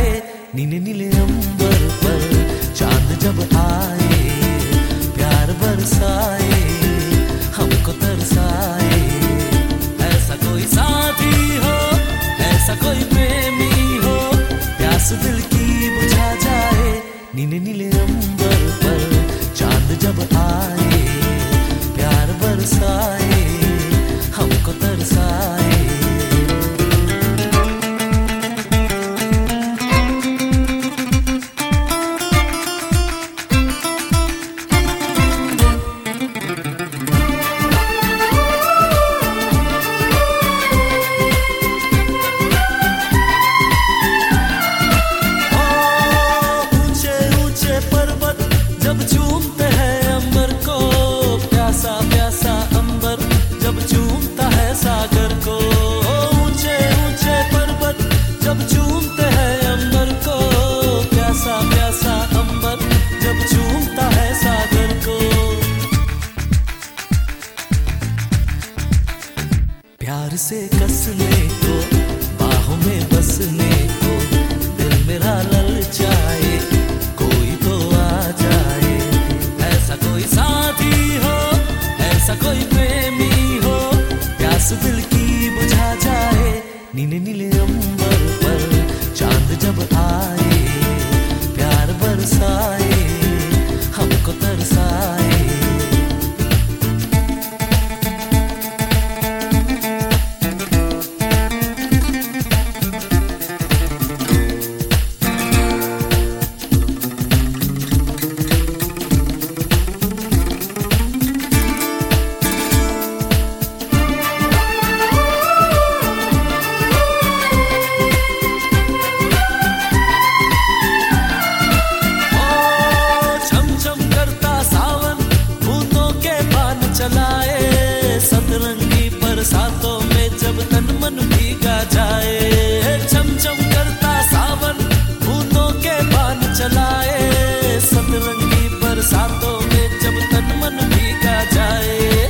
जाए, नीले नीले अंबर पर चांद जब आए, प्यार बरसाए, हमको तरसाए। ऐसा कोई साथी हो, ऐसा कोई प्रेमी हो, प्यास दिल की बुझा जाए, नीले नीले अंबर पर चांद जब आए, प्यार बरसाए, हमको तरसाए। जब चूमते हैं अंबर को, प्यासा प्यासा अंबर जब चूमता है सागर को। ऊंचे ऊंचे पर्वत जब चूमते हैं अंबर को, प्यासा प्यासा अंबर जब चूमता है सागर को। प्यार से कसने को, बाहों में बसने को, दिल मेरा ललचाए, कोई तो आ जाए। ऐसा कोई साथी हो, ऐसा कोई प्रेमी हो, प्यास दिल की बुझा जाए, नीले नीले अंबर पर चांद जब आए, प्यार बरसाए, हमको तरसाए। चलाए सतरंगी बरसातों में जब तन मन भीगा जाए। चम चम करता सावन बूंदों के बान चलाए, सतरंगी बरसातों में जब तन मन भीगा जाए।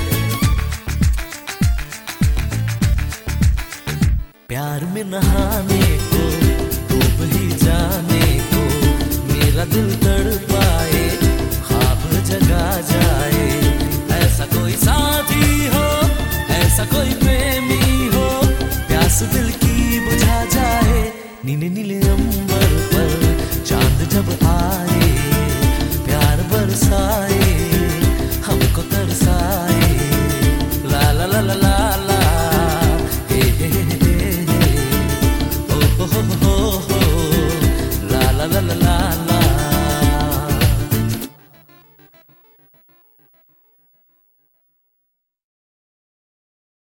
प्यार में नहाने को, डूब ही जाने को, मेरा दिल तड़पाए, ख्वाब जगा जाए। ऐसा कोई साथी हो, ऐसा कोई प्रेमी हो, प्यास दिल की बुझा जाए, नीले नीले